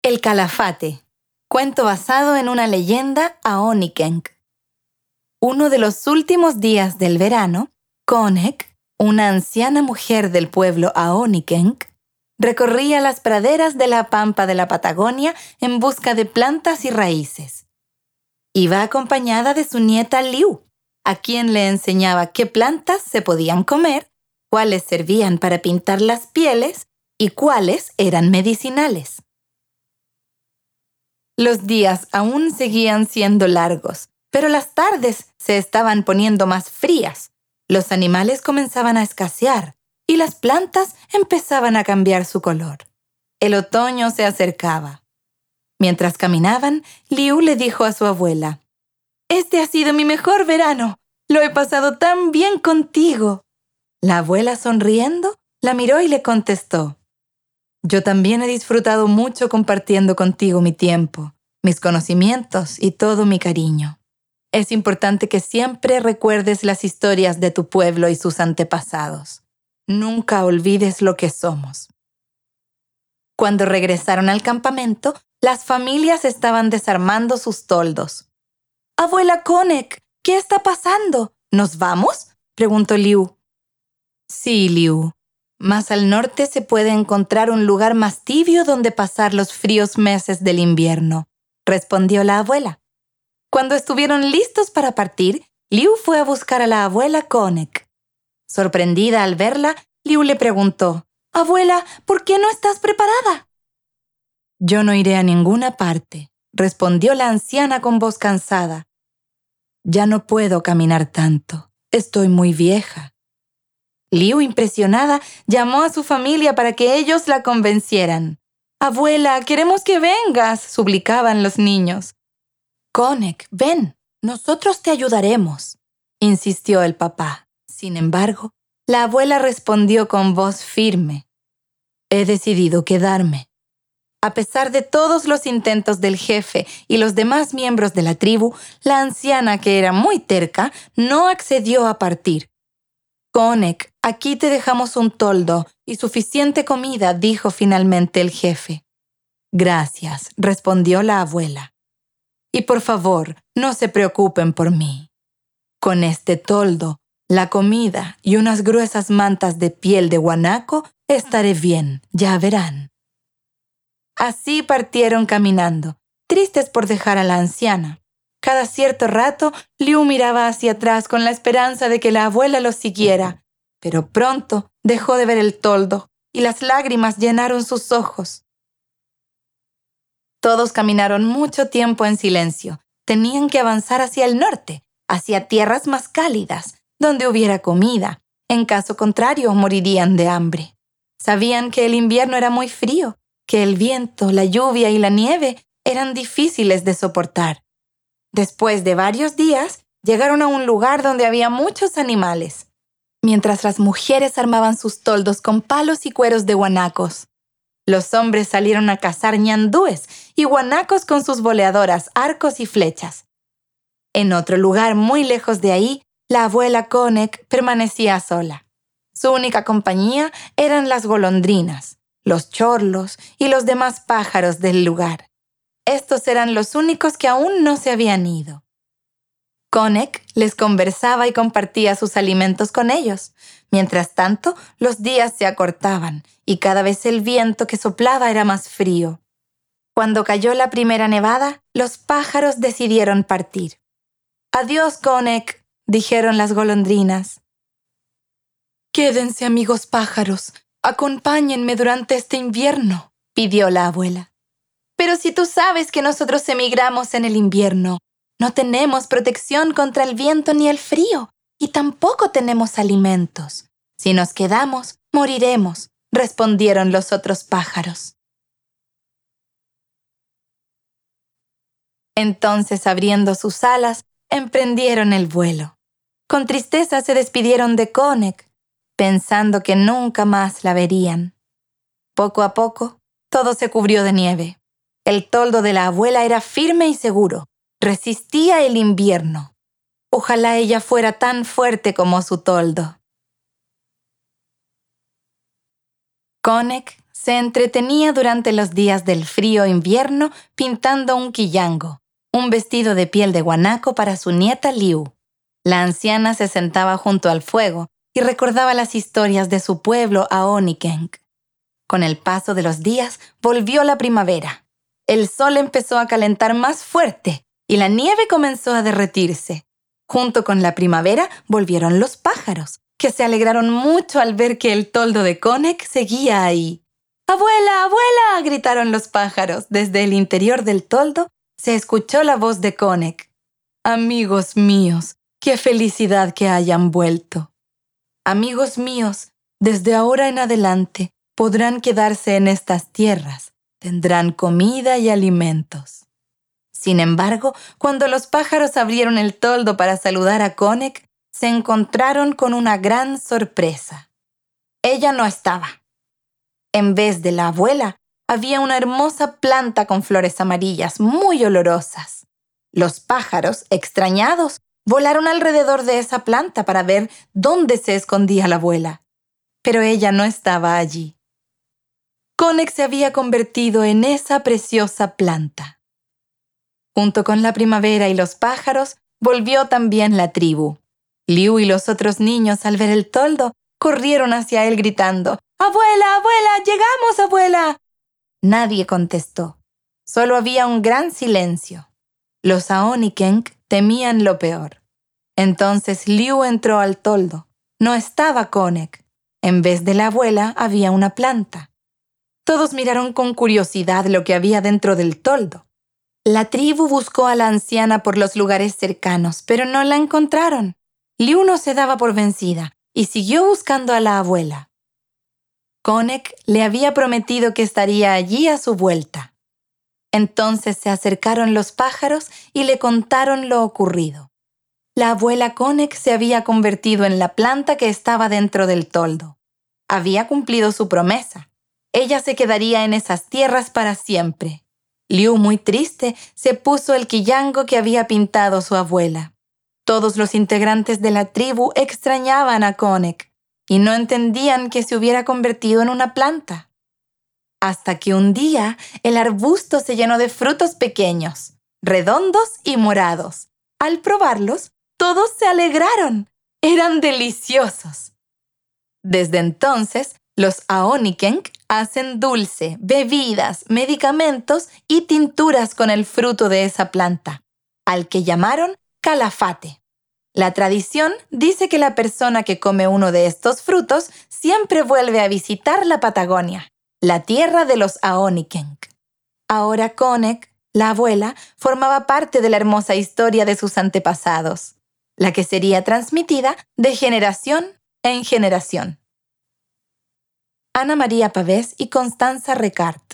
El Calafate, cuento basado en una leyenda aonikenk. Uno de los últimos días del verano, Konek, una anciana mujer del pueblo aonikenk, recorría las praderas de la pampa de la Patagonia en busca de plantas y raíces. Iba acompañada de su nieta Liu, a quien le enseñaba qué plantas se podían comer, cuáles servían para pintar las pieles y cuáles eran medicinales. Los días aún seguían siendo largos, pero las tardes se estaban poniendo más frías. Los animales comenzaban a escasear y las plantas empezaban a cambiar su color. El otoño se acercaba. Mientras caminaban, Liu le dijo a su abuela: «Este ha sido mi mejor verano. Lo he pasado tan bien contigo». La abuela, sonriendo, la miró y le contestó: «Yo también he disfrutado mucho compartiendo contigo mi tiempo, mis conocimientos y todo mi cariño. Es importante que siempre recuerdes las historias de tu pueblo y sus antepasados. Nunca olvides lo que somos». Cuando regresaron al campamento, las familias estaban desarmando sus toldos. «Abuela Konek, ¿qué está pasando? ¿Nos vamos?», preguntó Liu. «Sí, Liu. Más al norte se puede encontrar un lugar más tibio donde pasar los fríos meses del invierno», respondió la abuela. Cuando estuvieron listos para partir, Liu fue a buscar a la abuela Konek. Sorprendida al verla, Liu le preguntó: «Abuela, ¿por qué no estás preparada?». «Yo no iré a ninguna parte», respondió la anciana con voz cansada. «Ya no puedo caminar tanto. Estoy muy vieja». Liu, impresionada, llamó a su familia para que ellos la convencieran. «Abuela, queremos que vengas», suplicaban los niños. «Konek, ven, nosotros te ayudaremos», insistió el papá. Sin embargo, la abuela respondió con voz firme: «He decidido quedarme». A pesar de todos los intentos del jefe y los demás miembros de la tribu, la anciana, que era muy terca, no accedió a partir. «Konek, aquí te dejamos un toldo y suficiente comida», dijo finalmente el jefe. «Gracias», respondió la abuela. «Y por favor, no se preocupen por mí. Con este toldo, la comida y unas gruesas mantas de piel de guanaco, estaré bien, ya verán». Así partieron caminando, tristes por dejar a la anciana. Cada cierto rato, Liu miraba hacia atrás con la esperanza de que la abuela los siguiera, pero pronto dejó de ver el toldo y las lágrimas llenaron sus ojos. Todos caminaron mucho tiempo en silencio. Tenían que avanzar hacia el norte, hacia tierras más cálidas, donde hubiera comida. En caso contrario, morirían de hambre. Sabían que el invierno era muy frío, que el viento, la lluvia y la nieve eran difíciles de soportar. Después de varios días, llegaron a un lugar donde había muchos animales, mientras las mujeres armaban sus toldos con palos y cueros de guanacos. Los hombres salieron a cazar ñandúes y guanacos con sus boleadoras, arcos y flechas. En otro lugar muy lejos de ahí, la abuela Konek permanecía sola. Su única compañía eran las golondrinas, los chorlos y los demás pájaros del lugar. Estos eran los únicos que aún no se habían ido. Konek les conversaba y compartía sus alimentos con ellos. Mientras tanto, los días se acortaban y cada vez el viento que soplaba era más frío. Cuando cayó la primera nevada, los pájaros decidieron partir. «Adiós, Konek», dijeron las golondrinas. «Quédense, amigos pájaros. Acompáñenme durante este invierno», pidió la abuela. «Pero si tú sabes que nosotros emigramos en el invierno, no tenemos protección contra el viento ni el frío, y tampoco tenemos alimentos. Si nos quedamos, moriremos», respondieron los otros pájaros. Entonces, abriendo sus alas, emprendieron el vuelo. Con tristeza se despidieron de Konek, pensando que nunca más la verían. Poco a poco, todo se cubrió de nieve. El toldo de la abuela era firme y seguro. Resistía el invierno. Ojalá ella fuera tan fuerte como su toldo. Konek se entretenía durante los días del frío invierno pintando un quillango, un vestido de piel de guanaco para su nieta Liu. La anciana se sentaba junto al fuego y recordaba las historias de su pueblo Aonikenk. Con el paso de los días volvió la primavera. El sol empezó a calentar más fuerte y la nieve comenzó a derretirse. Junto con la primavera volvieron los pájaros, que se alegraron mucho al ver que el toldo de Connect seguía ahí. ¡Abuela, abuela!, gritaron los pájaros. Desde el interior del toldo se escuchó la voz de Connect. Amigos míos, qué felicidad que hayan vuelto. Amigos míos, desde ahora en adelante podrán quedarse en estas tierras. Tendrán comida y alimentos. Sin embargo, cuando los pájaros abrieron el toldo para saludar a Connect, se encontraron con una gran sorpresa. Ella no estaba. En vez de la abuela, había una hermosa planta con flores amarillas muy olorosas. Los pájaros, extrañados, volaron alrededor de esa planta para ver dónde se escondía la abuela. Pero ella no estaba allí. Connect se había convertido en esa preciosa planta. Junto con la primavera y los pájaros, volvió también la tribu. Liu y los otros niños, al ver el toldo, corrieron hacia él gritando, «¡Abuela, abuela! ¡Llegamos, abuela!». Nadie contestó. Solo había un gran silencio. Los Aonikenk temían lo peor. Entonces Liu entró al toldo. No estaba Connect. En vez de la abuela, había una planta. Todos miraron con curiosidad lo que había dentro del toldo. La tribu buscó a la anciana por los lugares cercanos, pero no la encontraron. Liu no se daba por vencida y siguió buscando a la abuela. Connect le había prometido que estaría allí a su vuelta. Entonces se acercaron los pájaros y le contaron lo ocurrido. La abuela Connect se había convertido en la planta que estaba dentro del toldo. Había cumplido su promesa. Ella se quedaría en esas tierras para siempre. Liu, muy triste, se puso el quillango que había pintado su abuela. Todos los integrantes de la tribu extrañaban a Connect y no entendían que se hubiera convertido en una planta. Hasta que un día el arbusto se llenó de frutos pequeños, redondos y morados. Al probarlos, todos se alegraron. Eran deliciosos. Desde entonces, los Aonikenk hacen dulce, bebidas, medicamentos y tinturas con el fruto de esa planta, al que llamaron calafate. La tradición dice que la persona que come uno de estos frutos siempre vuelve a visitar la Patagonia, la tierra de los Aonikenk. Ahora Connect, la abuela, formaba parte de la hermosa historia de sus antepasados, la que sería transmitida de generación en generación. Ana María Pavés y Constanza Recart.